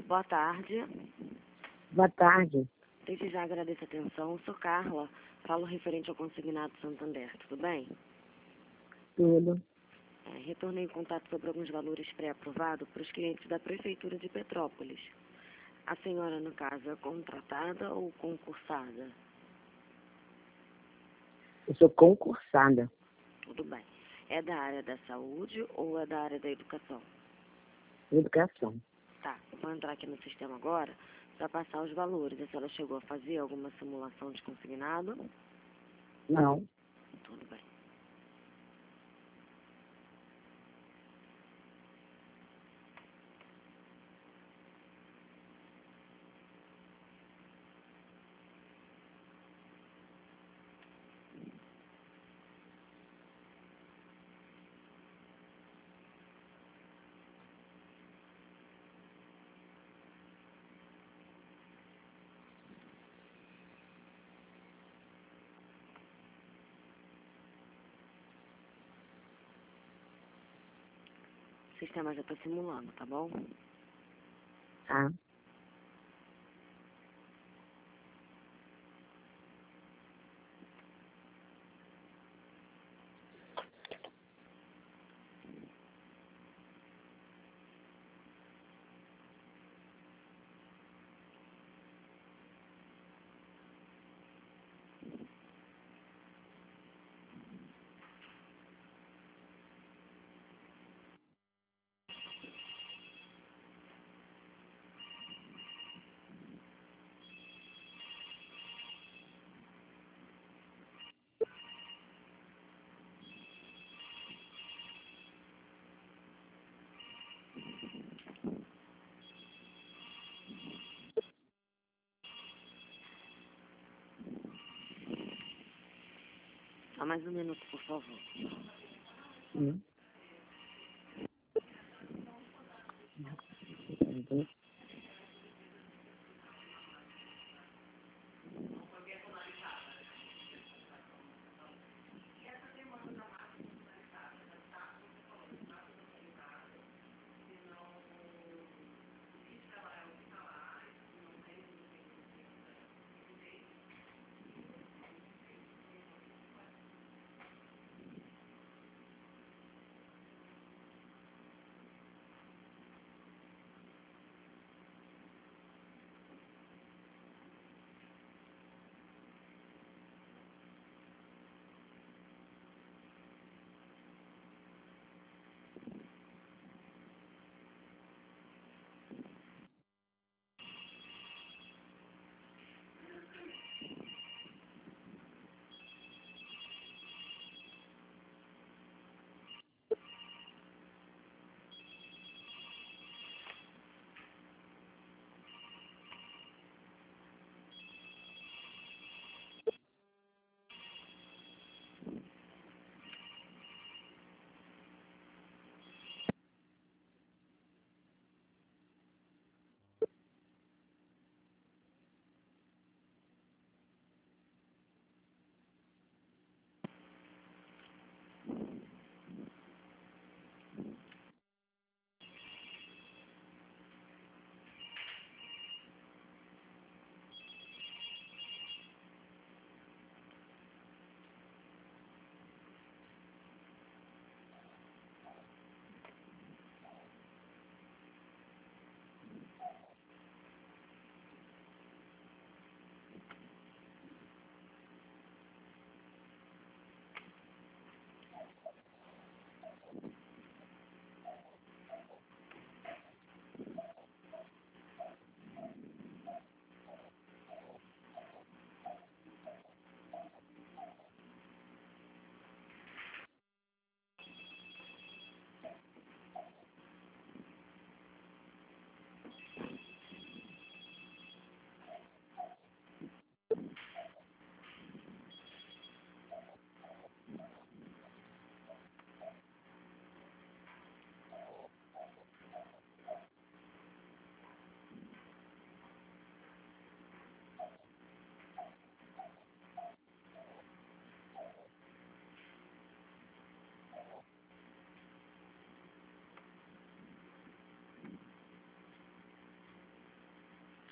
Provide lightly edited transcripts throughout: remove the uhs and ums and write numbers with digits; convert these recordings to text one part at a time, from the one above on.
Boa tarde. Boa tarde. Desde já agradeço a atenção. Sou Carla. Falo referente ao consignado Santander. Tudo bem? Tudo. Retornei em contato sobre alguns valores pré-aprovados para os clientes da Prefeitura de Petrópolis. A senhora, no caso, é contratada ou concursada? Eu sou concursada. Tudo bem. É da área da saúde ou é da área da educação? Educação. Tá. Vou entrar aqui no sistema agora para passar os valores. A senhora chegou a fazer alguma simulação de consignado? Não. Tudo bem. O sistema já está simulando, tá bom? Tá. Só mais um minuto, por favor. Hum.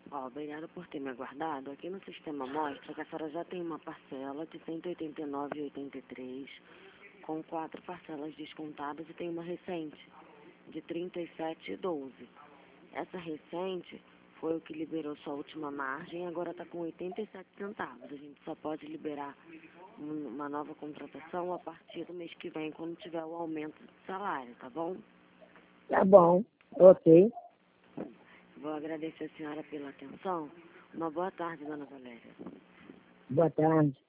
Ó, obrigada por ter me aguardado. Aqui no sistema mostra que a senhora já tem uma parcela de R$ 189,83, com 4 parcelas descontadas e tem uma recente de R$ 37,12. Essa recente foi o que liberou sua última margem e agora está com 87 centavos. A gente só pode liberar uma nova contratação a partir do mês que vem, quando tiver o aumento do salário, tá bom? Tá bom. Ok. Vou agradecer a senhora pela atenção. Uma boa tarde, dona Valéria. Boa tarde.